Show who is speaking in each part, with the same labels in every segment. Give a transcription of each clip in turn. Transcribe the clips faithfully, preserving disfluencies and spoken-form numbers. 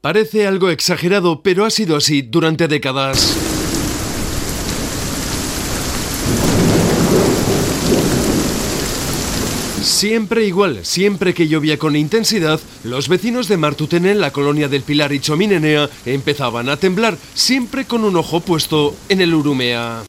Speaker 1: Parece algo exagerado, pero ha sido así durante décadas. Siempre igual, siempre que llovía con intensidad, los vecinos de Martutene, en la colonia del Pilar y Txomin Enea, empezaban a temblar, siempre con un ojo puesto en el Urumea.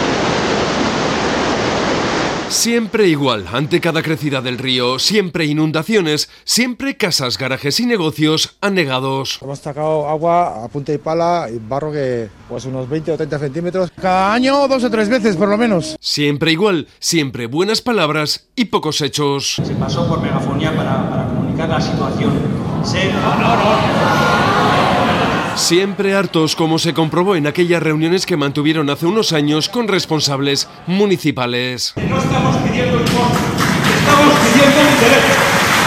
Speaker 1: Siempre igual, ante cada crecida del río, siempre inundaciones, siempre casas, garajes y negocios anegados.
Speaker 2: Hemos sacado agua a punta y pala y barro que pues unos veinte o treinta centímetros. Cada año dos o tres veces por lo menos.
Speaker 1: Siempre igual, siempre buenas palabras y pocos hechos.
Speaker 3: Se pasó por megafonía para, para comunicar la situación. Se... No, no, no.
Speaker 1: Siempre hartos, como se comprobó en aquellas reuniones que mantuvieron hace unos años con responsables municipales.
Speaker 3: No estamos pidiendo informe, estamos pidiendo un derecho.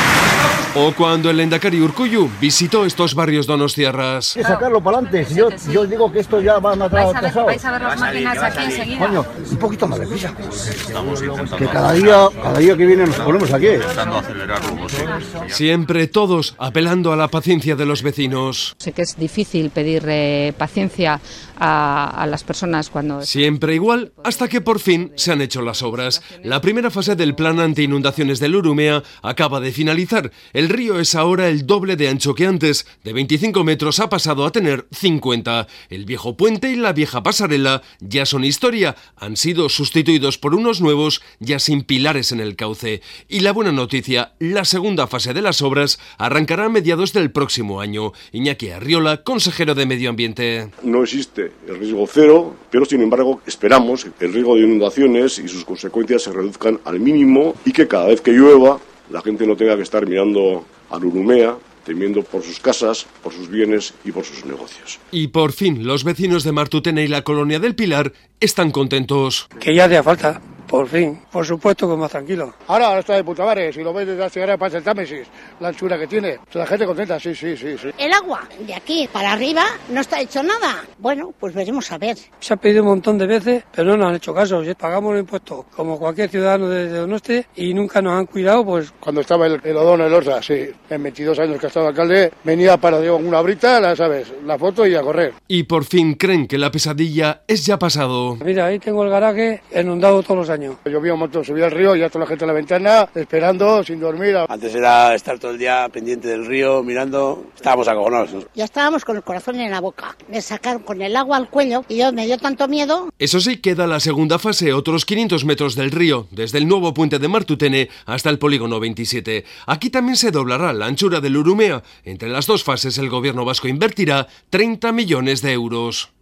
Speaker 1: O cuando el lehendakari Urkullu visitó estos barrios donostiarras.
Speaker 4: Hay que sacarlo para adelante. Si yo, yo digo que esto ya va a atrasado.
Speaker 5: Vais a ver las máquinas aquí enseguida.
Speaker 4: Coño, un poquito más de prisa. Que cada día, cada día que viene nos ponemos aquí.
Speaker 1: Siempre todos apelando a la paciencia de los vecinos.
Speaker 5: Sé que es difícil pedir eh, paciencia a, a las personas cuando...
Speaker 1: Siempre igual, hasta que por fin se han hecho las obras. La primera fase del plan anti-inundaciones del Urumea acaba de finalizar. El río es ahora el doble de ancho que antes. De veinticinco metros ha pasado a tener cincuenta. El viejo puente y la vieja pasarela ya son historia. Han sido sustituidos por unos nuevos ya sin pilares en el cauce. Y la buena noticia, la segunda fase de las obras arrancará a mediados del próximo año. Iñaki Arriola, consejero de Medio Ambiente.
Speaker 6: No existe el riesgo cero, pero sin embargo esperamos que el riesgo de inundaciones y sus consecuencias se reduzcan al mínimo y que cada vez que llueva la gente no tenga que estar mirando al Urumea, temiendo por sus casas, por sus bienes y por sus negocios.
Speaker 1: Y por fin, los vecinos de Martutene y la colonia del Pilar están contentos.
Speaker 7: Que ya hacía falta, por fin, por supuesto que más tranquilo.
Speaker 2: Ahora, ahora está de puta madre, si lo ves desde la ciudad pasa el Támesis, la anchura que tiene. La gente contenta, sí, sí, sí, sí.
Speaker 8: El agua de aquí para arriba no está hecho nada. Bueno, pues veremos a ver.
Speaker 7: Se ha pedido un montón de veces, pero no nos han hecho caso. Pagamos los impuestos como cualquier ciudadano de Donosti y nunca nos han cuidado, pues...
Speaker 2: Cuando estaba el, el Odón, el Orza, sí, en veintidós años que ha estado alcalde, venía para, digo, una brita, la sabes, la foto y a correr.
Speaker 1: Y por fin creen que la pesadilla es ya pasado.
Speaker 7: Mira, ahí tengo el garaje inundado todos los años.
Speaker 2: Llovía un montón, subía al río y ya toda la gente en la ventana, esperando, sin dormir.
Speaker 9: Antes era estar todo el día pendiente del río, mirando, estábamos acogonados.
Speaker 8: Ya estábamos con el corazón en la boca. Me sacaron con el agua al cuello y yo me dio tanto miedo.
Speaker 1: Eso sí, queda la segunda fase, otros quinientos metros del río, desde el nuevo puente de Martutene hasta el polígono veintisiete. Aquí también se doblará la anchura del Urumea. Entre las dos fases el gobierno vasco invertirá treinta millones de euros.